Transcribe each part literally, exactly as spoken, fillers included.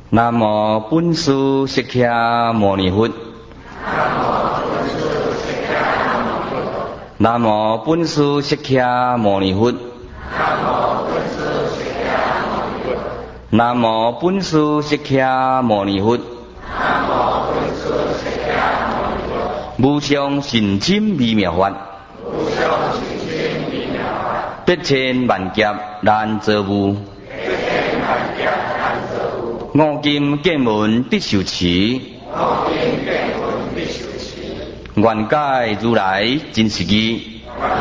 南无本师释迦牟尼佛。南无本师释迦牟尼佛。南无本师释迦牟尼佛。无上甚深微妙法，百千万劫难遭遇。五金剑门必受持，愿解如来真实义。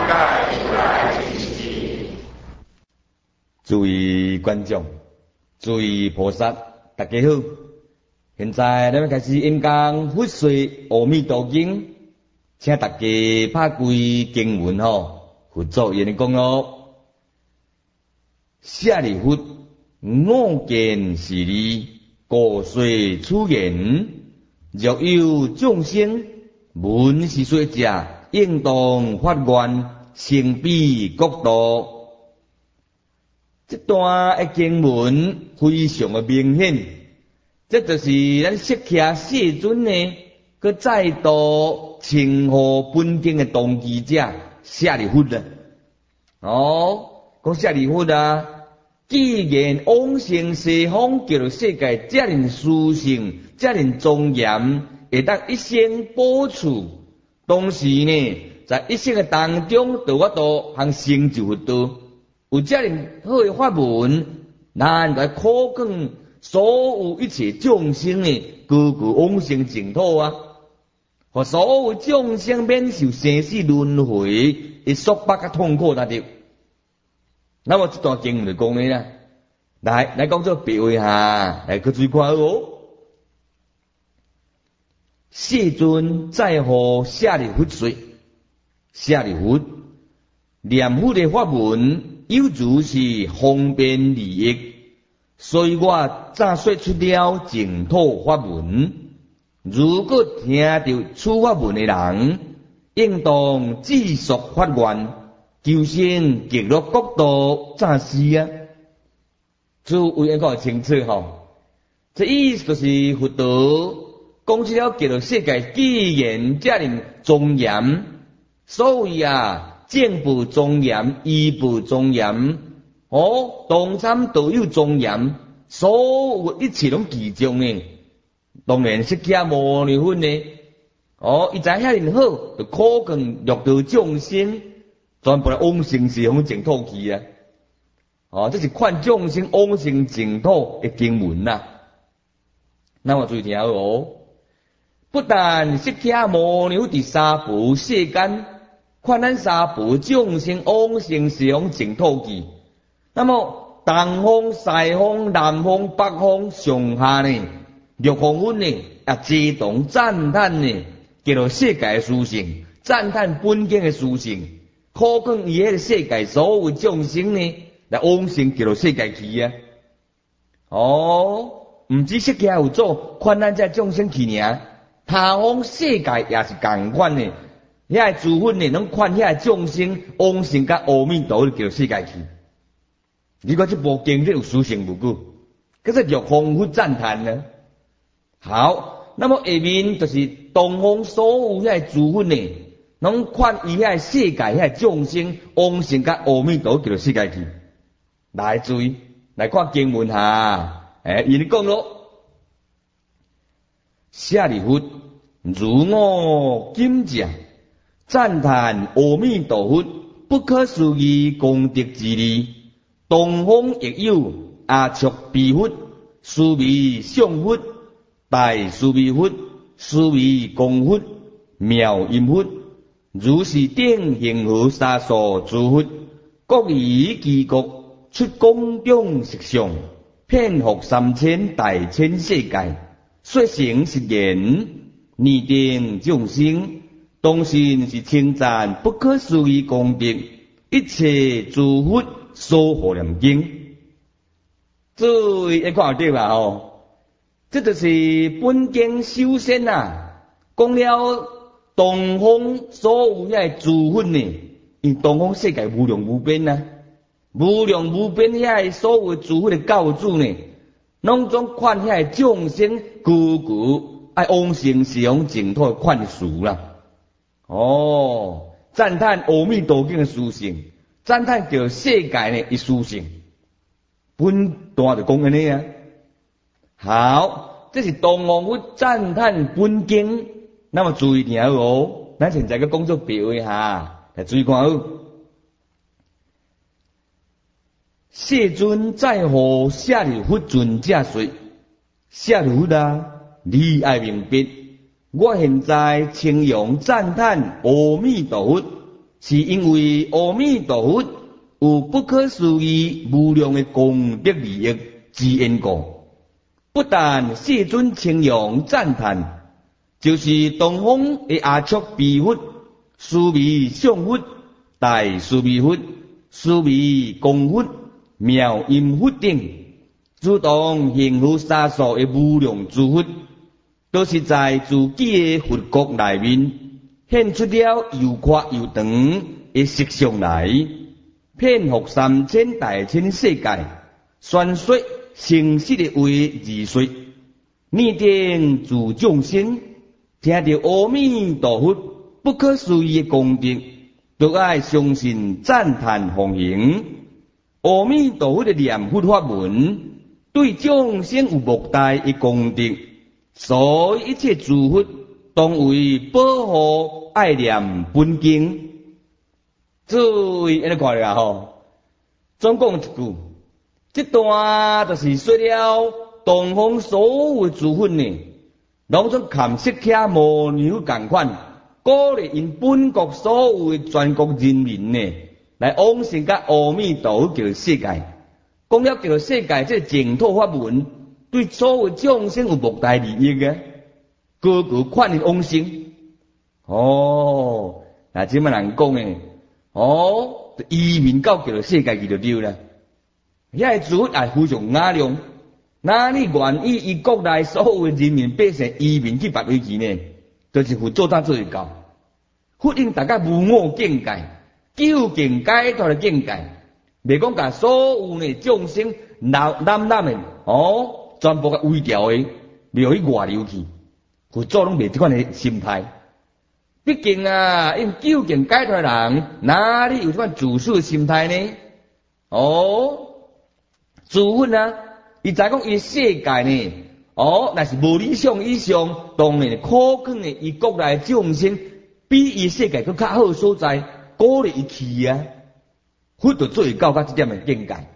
诸位观众，诸位菩萨，大家好。现在咱要开始演讲《佛说阿弥陀经》，请大家拍开经文吼，佛祖言讲咯：舍利弗，我见是理，故说此言。若有众生闻是说者，应当发愿，成彼国度。这段的经文非常的明显。这就是咱释迦世尊呢，佮再度称呼本经的当机者舍利弗啊。哦，讲舍利弗啊，既然往生西方极乐世界遮尔殊胜、遮尔庄严，会当一生保持，同时呢，在一生的当中，得法度和成就佛道，有遮尔好的法门，咱来考讲。所有一切众生呢，个个往生净土啊，和所有众生免受生死轮回的束缚甲痛苦那着。那么这段经文就讲呢啦，来来讲做别位下，来去注意看哦。世尊在乎舍利弗说：舍利弗，念佛的法门，有如是方便利益。所以我早说出了净土法门，如果听到此法门的人，应当继续发愿，求生极乐国度暂时啊。诸位应该清楚吼，这意思就是佛陀讲出了极乐世界既然这样庄严，所以啊，正不庄严，依不庄严。哦，同参都有庄严，所有一切拢其中呢。当然释迦牟尼佛呢，哦，伊知遐尼好，就可更乐道众生，全部来往生西方净土去啊！哦，这是劝众生往生净土的经文呐、啊。那么注意听哦，不但释迦牟尼佛伫三宝世间，劝咱三宝众生往生西方净土去。那么东方、西方、南方、北方上下呢，六方分呢，也齐同赞叹呢，极乐世界的殊胜，赞叹本经的殊胜，可讲伊迄个世界所有众生呢，来往生极乐世界去啊！哦，毋止释迦有做，劝咱这众生去尔，他方世界也是共款呢，遐个诸佛呢，拢劝遐个众生往生甲阿弥陀佛极乐世界去。你看这部经，这有殊胜无故，可是玉皇佛赞叹呢。好，那么下面就是东方所有遐诸佛呢，拢劝伊遐世界遐众生往生甲阿弥陀极乐世界去。来注意，来看经文下，诶，伊咧讲咯，舍利弗，如我今者赞叹阿弥陀佛不可思议功德之力。东方亦有阿阇彼佛、须弥相佛、大须弥佛、须弥光佛、妙音佛，如是等恒河沙数诸佛，各以其国出宫中实相，遍覆三千大千世界，说成实言，拟定众生，当心是称赞不可思议功德，一切诸佛。所护念经，注意一看对吧？哦，这就是本经修仙啊。讲了东方所有遐诸佛呢，因东方世界无量无边啊，无量无边遐所有诸佛的教主呢， 拢总款遐众生句句爱往生西方净土款事啦。哦，赞叹阿弥陀经的殊胜，赞叹叫世界呢一殊胜，本段就讲安尼啊。好，这是东王佛赞叹本经，那么注意听好哦。咱现在个工作表一下，来注意看好。世尊在乎舍利弗尊者说：舍利弗啊，你爱明白，我现在称扬赞叹阿弥陀佛，是因为阿弥陀佛有不可思议无量的功德利益之因故。不但世尊称扬赞叹，就是东方的阿阇彼佛、须弥相佛、大须弥佛、须弥光佛、妙音佛等，主动行护沙数的无量诸佛，都是在自己的佛国内面显出了又宽又长的实相来，遍覆三千大千世界，宣说诚实的话而说，拟定自众生听到阿弥陀佛不可思议的功德，都爱相信赞叹奉行。阿弥陀佛的念佛法门对众生有莫大的功德，所以一切诸佛当为保护爱念本经。注意，安尼看了吼，总共一句，这段就是说了东方所有诸佛呢，拢总含释迦牟尼共款，鼓励因本国所有的全国人民呢，来往生甲阿弥陀佛叫世界。讲了叫世界，这净土法门对所有众生有莫大利益嘅，个个款的往生。哦，那这么人讲诶，哦，移民到叫世界去就对啦。遐个诸佛也非常雅量，哪里愿意以国内所有的人民百姓移民去别位去呢？就是佛做大做会到，佛令大家无我境界，究竟解脱的境界。袂讲甲所有呢众生男男男的哦，全部甲围掉的，袂互去外流去。佛祖拢袂即款的心态。毕竟啊，因究竟解脱的人，哪里有即款自私的心态呢？哦。诸佛啊，伊知讲伊世界呢，哦，那是无理想以上，当然可肯的，伊国内众生比伊世界更较好所在，鼓励伊去啊，佛就做到到这点的境界。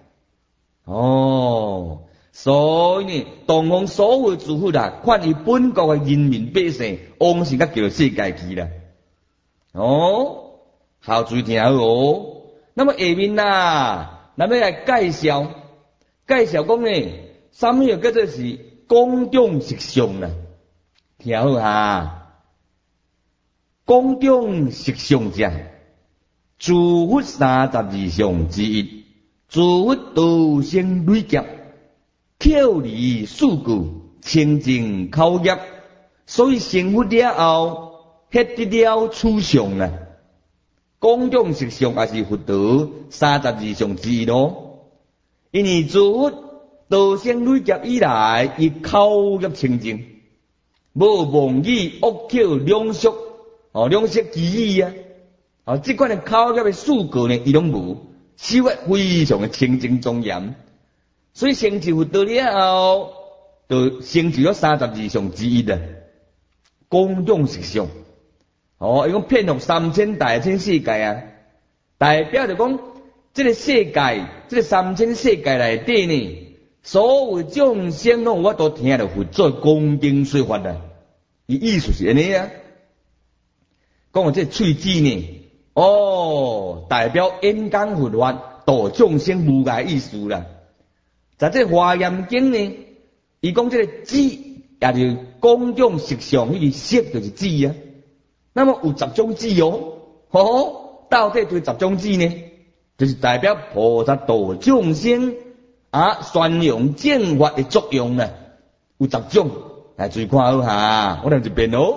哦，所以呢，东方所有诸佛啊，看伊本国的人民百姓，往生甲叫世界去啦。哦，好注意听好哦。那么下面啊，咱要来介绍。介绍讲呢，什么叫做是公众实相啦？听好哈，公众实相者，诸佛三十二相之一，诸佛道生累劫，巧离数句，清净口业，所以成佛了后，迄得了处相啦。公众实相也是佛道三十二相之一咯。因为诸佛道生累劫以来，伊口业清净，无妄语恶口两俗，哦两舌绮语啊，哦这款的口业的数句呢，伊拢无，修业非常的清净庄严，所以成就佛道了后，就成就了三十二相之一的公众实相。哦，伊讲遍覆三千大千世界啊，代表就讲。这个世界，这个三千世界内底呢，所有众生拢我都听到佛祖讲经说法啦。伊意思是安尼啊，讲这喙齿呢，哦，代表演讲佛法，度众生无碍意思啦。在这华严经呢，伊讲这个智，也就公众实相，迄个色就是智啊。那么有十种智哦，哦，到底对十种智呢？就是代表菩萨度众生啊，宣扬正法的作用呢，有十种，来注意看好下，我来一遍哦。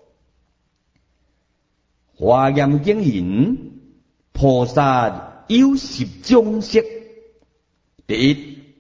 华严经言，菩萨有十种色：第一，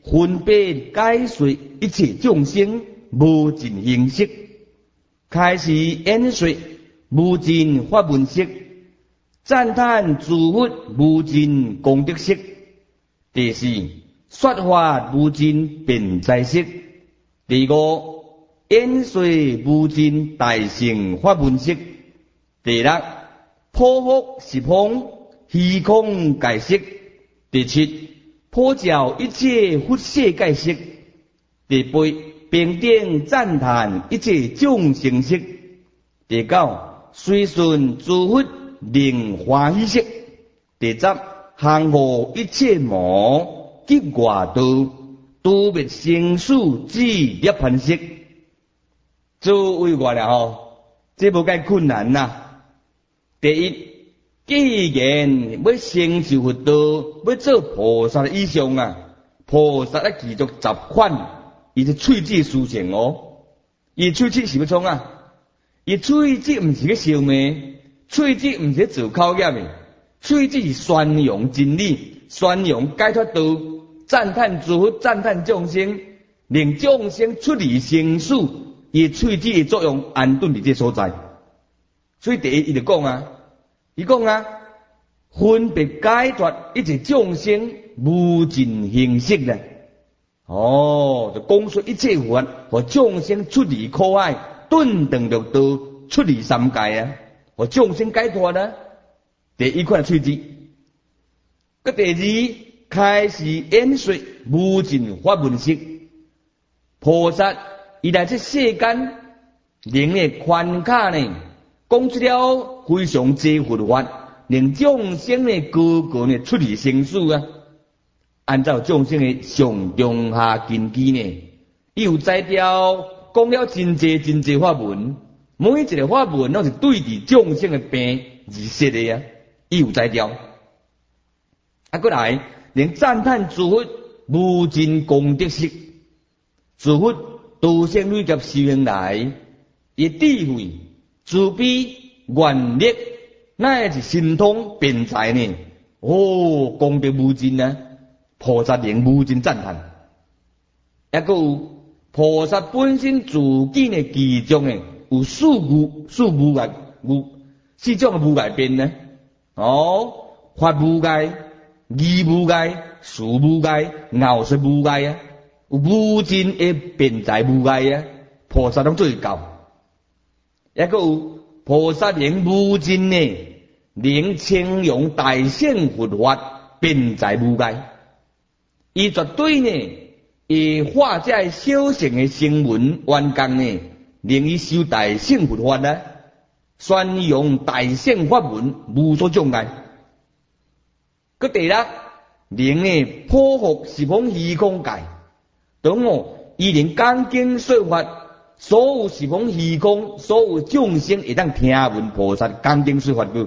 分别解说一切众生无尽形式，开始演说无尽法门式，赞叹诸佛无尽功德式。第四，说法无尽辩才式。第五，演说无尽大乘法门式。第六，破伏十方虚空界式。第七，普照一切佛世界式。第八，平等赞叹一切众生式。第九，随顺诸佛令欢喜式。第十，降伏一切魔及外道，度灭生死之涅槃式。诸位话了吼，这无介困难呐、啊。第一，既然要成就佛道，要做菩萨以上啊，菩萨要继续习惯，伊是喙齿思想哦。伊喙齿是要创啊？伊喙齿毋是去烧灭，喙齿毋是做口业的，喙齿是宣扬真理，宣扬解脱道，赞叹诸佛，赞叹众生，令众生出离生死。伊喙齿的作用安顿伫这所在。所以第一，伊就讲啊，伊讲啊，分别解脱一切众生无尽形式咧。哦，就讲出一切法，和众生出离苦海，顿顿六道，出离三界啊，和众生解脱啊。第一款喙齿，个第二开始演说无尽法门式。菩萨伊来这世间，灵的宽卡呢，讲出了非常多佛法，令众生呢个个呢出离生死啊。按照众生的上中下根基呢，伊有摘掉讲了真济真济法门，每一个法门拢是对治众生的病而设的啊，伊有摘掉。啊，过来，令赞叹诸佛无尽功德式，诸佛度生累劫修行来，伊智慧、慈悲、愿力，乃是神通辩才呢？哦，功德无尽啊！菩萨令无尽赞叹。还佫有菩萨本身自己的其中呢，有四无四无碍无四种的无碍变呢？哦，法无碍、义无碍、事无碍、拗说无碍啊！有无尽的辩才无碍啊！菩萨拢做到。还佫有菩萨令无尽呢，令称扬大乘佛法辩才无碍。伊绝对呢，以化解小乘的声闻冤工呢，令伊修大乘佛法啊，宣扬大乘法门无所障碍。佮第六，令呢破伏十方虚空界，等哦，伊令讲经说法，所有十方虚空，所有众生会当听闻菩萨讲经说法个。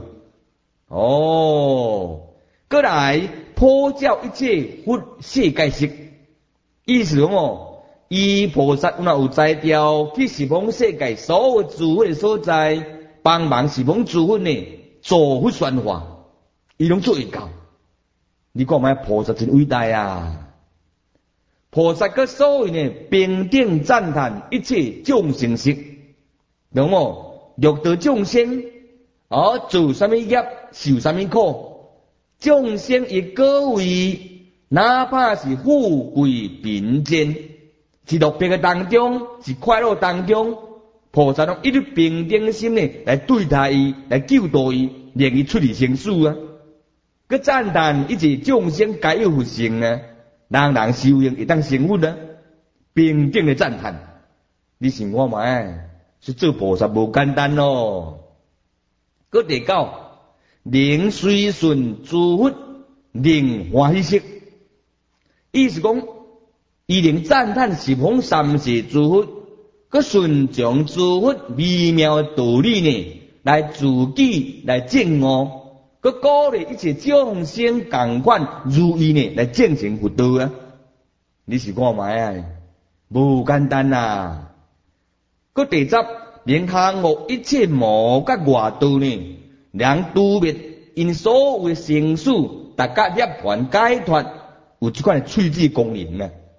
哦。过来普照一切佛世界式，意思讲哦，伊菩萨若有才调去十方世界所有诸佛的所在，帮忙十方诸佛呢做佛宣化，伊拢做会到。你讲卖菩萨真伟大啊！菩萨个所谓呢平等赞叹一切众生式，懂哦？欲得众生，哦做什么业，受什么苦。众生以各位，哪怕是富贵贫贱，是乐别个当中，是快乐当中，菩萨用一粒平等心呢来对待伊，来救度伊，令伊出离生死啊！佮赞叹一切众生皆有佛性啊，人人修行会当成佛啊，平等的赞叹。你想看卖，是做菩萨无简单咯。佮第九。令随顺诸佛，令欢喜式，意思讲，伊令赞叹十方三世诸佛，佮顺从诸佛微妙的道理呢，来自己来证悟，佮鼓励一切众生共款如意呢，来证成佛道啊！你是看卖啊，无简单啊！佮第十，令降伏一切魔甲外道呢。让度灭因所有的生死，大家涅槃解脱，有这款的喙齿功能啊！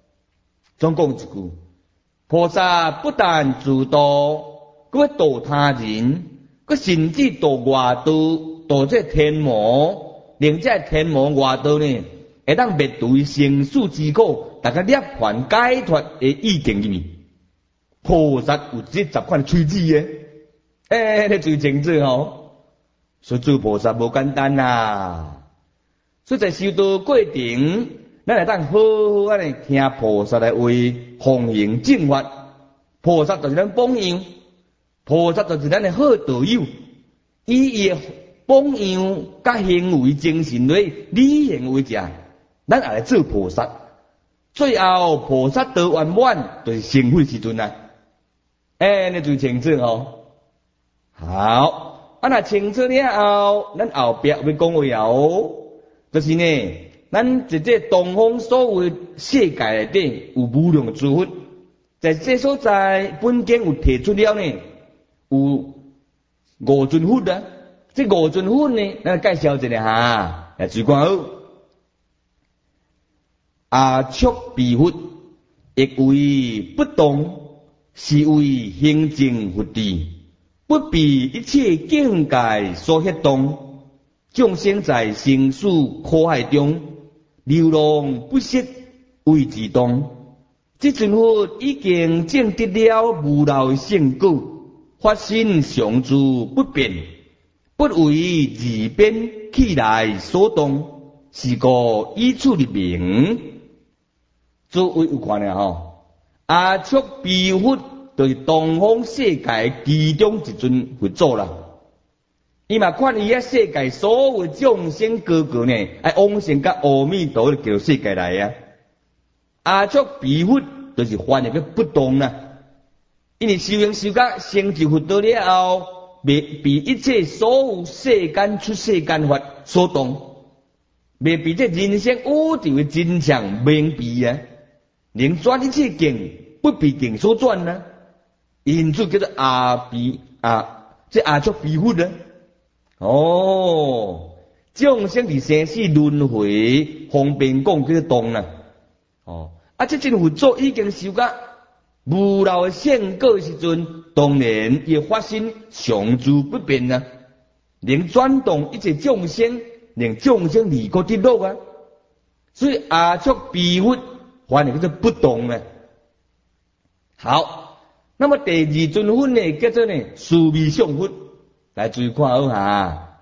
总讲一句，菩萨不但自度，佮要度他人，佮甚至度外道，度这天魔，令这天魔外道呢，会当灭除生死之苦，大家涅槃解脱的意境里面。菩萨有这十款趣旨嘅，诶，你最清楚哦。所以做菩萨无简单呐。所以在修道过程，咱会当好好安尼听菩萨来话，奉行正法。菩萨就是咱榜样，菩萨就是咱的好道友，以伊的榜样甲行为精神来履行为者，咱也来做菩萨。最后菩萨道圆满，就是成佛时阵啊。哎，你最清楚哦。好，啊那清楚了后，咱后壁要讲话哦，就是呢，咱在这东方所有世界内底有无量诸佛，在这所在本经有提出了呢，有五尊佛啊。这五尊佛呢，咱介绍一下哈，来注看好。阿阇鞞佛，亦为不动。是为行正佛智，不被一切境界所ฮ็动，众生在生死苦海中流浪不息，为自动。这尊佛已经证得了无漏圣果，发心常住不变，不为自变起来所动，是故以此立名。诸位有看了吼？阿阇鞞佛就是东方世界其中一尊佛祖啦。伊嘛看伊个世界所有众生个个呢，爱往生甲阿弥陀佛叫世界来啊。阿阇鞞佛就是翻译个不动啦，因为修行修甲成就佛道了后，未被一切所有世间出世间法所动，未被这人生乌条的真相蒙蔽啊。能转一切境，不被境所转呢？因此叫做阿比啊，这阿阇鞞佛呢？哦，众生伫生死轮回，方便讲叫做动啦。哦，啊，这尊佛祖已经修甲无漏的圣果时阵，当然也发心常住不变啊，能转动一切众生，令众生离苦得乐啊。所以阿阇鞞佛翻译叫做不动啊。好，那么第二尊佛呢，叫做呢殊弥相佛，来注意看好下。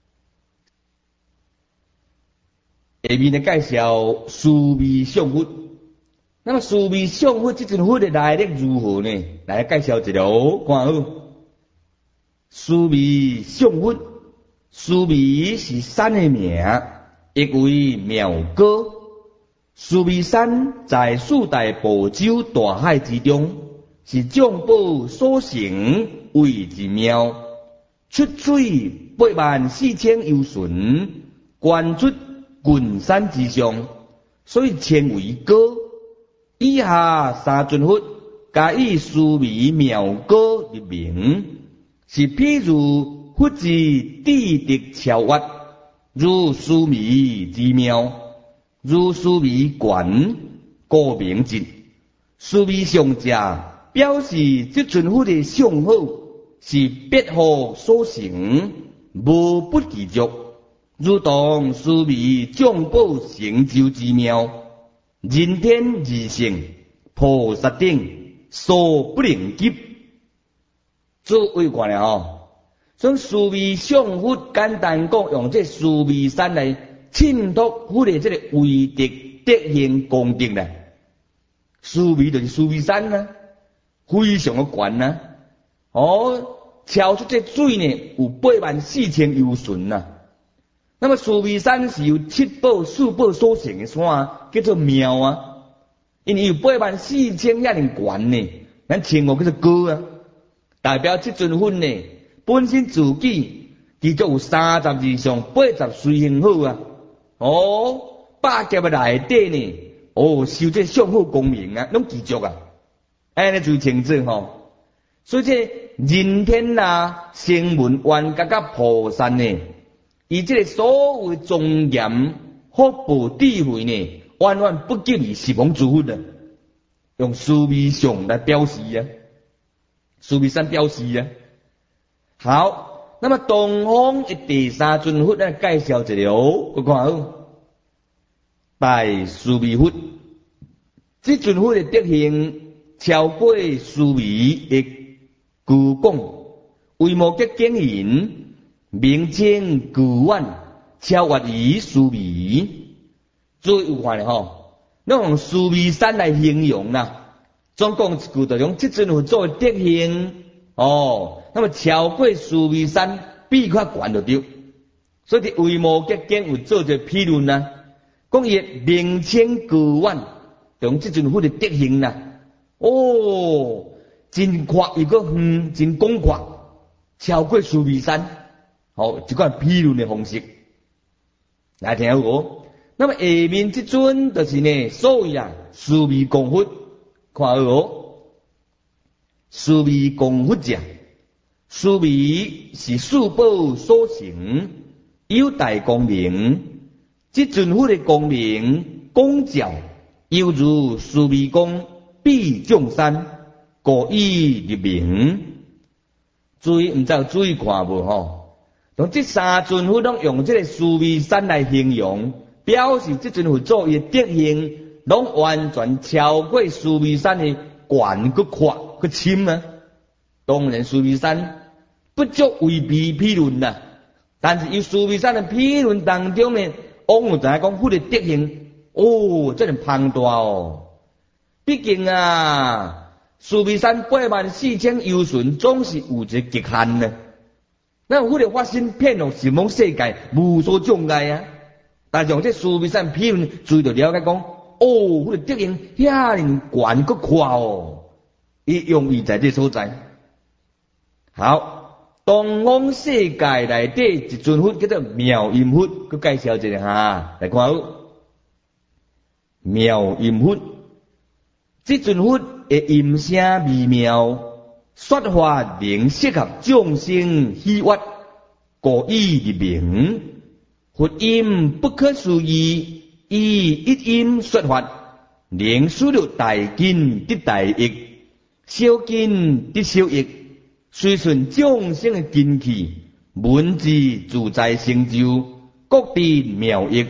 下面呢介绍殊弥相佛。那么殊弥相佛这尊佛的来历如何呢？来介绍一下哦，看好。殊弥相佛，殊弥是山的名，亦为妙歌。殊弥山在四大部洲大海之中，是众宝所成，为之妙。出水八万四千由旬，观出群山之上，所以称为歌。以下三尊佛，加以殊弥妙歌入名，是譬如佛之地德超越，如殊弥之妙。如殊弥观，故名之。殊弥上者，表示这尊佛的相好是别好所成，无不其足，如同殊弥众宝成就之妙，人天二乘，菩萨等所不能及。诸位看了吼，所以殊弥相佛简单讲，用这殊弥山来衬托佛的这个威德德行功德啦。殊弥就是殊弥山啊，非常的悬啊。哦，超出这水呢有八万四千由旬呐。那么殊弥山是由七宝四宝所成的山，叫做妙啊。因为有八万四千遐尼悬呢，咱称呼叫做高啊，代表这尊佛呢本身自己其中有三十以上八十随行好啊。哦，百劫的内底呢，哦，修这上好功名啊，拢记住啊，安尼就清楚吼。所以这人天啊、声闻缘觉甲菩萨呢，以这个所有庄严福报智慧呢，远远不及于十方诸佛啊。 用须弥相来表示啊，须弥山表示啊。好，那么东方的第三尊佛来介绍一下哦，我看好。大须弥佛，这尊佛的德行超过须弥的具讲，为无结经营，名称具远，超越于须弥。注意有看咧吼，咱用须弥山来形容啦，总共一句就用这尊佛做的德行哦，那么超过须弥山比较悬就对。所以伫为无结经有做者批论啦。讲伊名称具远，用这尊佛的德行啦，哦，真阔又个远，真广阔，超过须弥山，好，一款批论的方式来听好哦。那么下面这尊就是呢，所谓啊须弥供佛，看好哦。须弥供佛者，须弥是四宝所成，有大光明。这尊佛的光明光照，犹如须弥光蔽众山，故以立名。注意，唔知有注意看无吼？从这三尊佛拢用这个须弥山来形容，表示这尊佛做伊的德行，拢完全超过须弥山的悬佮阔佮深啊。当然，须弥山不足为比批论啦，但是由须弥山的批论当中呢。往有知影讲，佛的德行，哦，真是庞大哦。毕竟啊，须弥山八万四千由旬，总是有一个极限呢。咱佛的发心遍路十方世界，无所障碍啊。但是用这须弥山批论，注意到了解讲，哦，佛的德行遐尼悬佮阔哦，伊用意在这所在。好。东方世界内底一尊佛叫做妙音佛，佮介绍一下哈，来看好。妙音佛，这尊佛的音声微妙，说法能适合众生喜悦，故以立名。佛音不可思议，以一音说法，能使得大经得大益，小经得小益。随顺众生的根器，文字自在成就，各地妙益。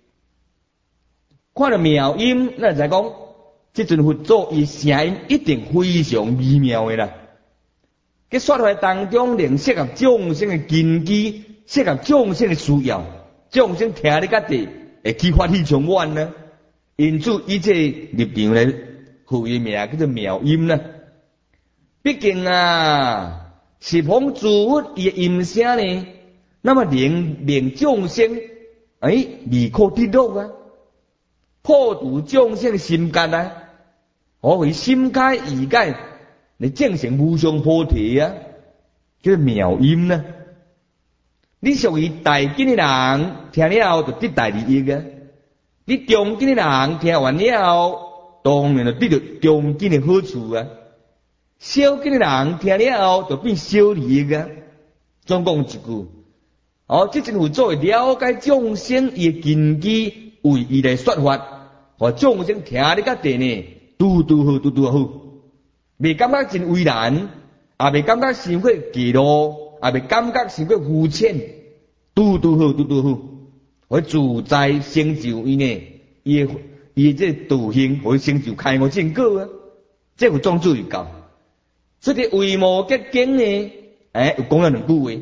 看到妙音，咱就讲，这尊佛做伊声音一定非常微妙的啦。佮说法当中，能适合众生的根基，适合众生的需要，众生听你家己会激发气充满呢。因此，伊这立场咧，赋伊名叫做妙音啦。毕竟啊，十方诸佛伊的音声呢，那么令令众生哎离苦得乐啊，破除众生的心结啊，可为心解意解，来证成无上菩提啊，叫妙音啊。你属于大经的人，听了后就得大利益啊；你中经的人听完了后，当然就得到中经的好处啊。小经的人听了后就变小利益啊。总共一句，哦，这真有作为了解众生伊的根基，为伊来说法，和众生听你个地呢，拄拄好，拄拄好，未感觉真为难，也未感觉伤过嫉妒，也未感觉伤过肤浅，拄拄好，拄拄好，和自在成就伊呢，伊伊这道行和成就开悟正果啊，这有种注意到。所以为无结经呢，哎，有讲了两句话。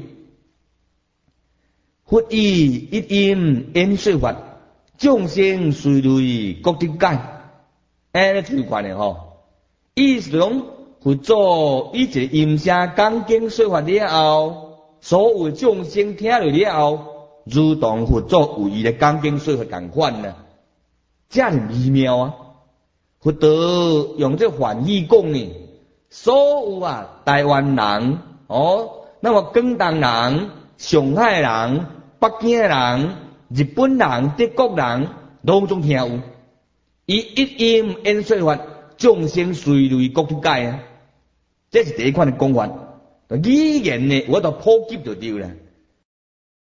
佛以一音演说法，众生随类各得解。哎，你注意看咧吼，意思讲佛做以一个音声讲经说法了后，所有众生听了了后，如同佛做为伊的讲经说法共款呢，这样微妙啊！佛得用这梵语讲呢。所有啊，台湾人哦，那么广东人、上海人、北京人、日本人、德国人，拢总听有。以一音演说法，众生随类各得解啊，这是第一款的讲法。语言呢，我都普及就对了。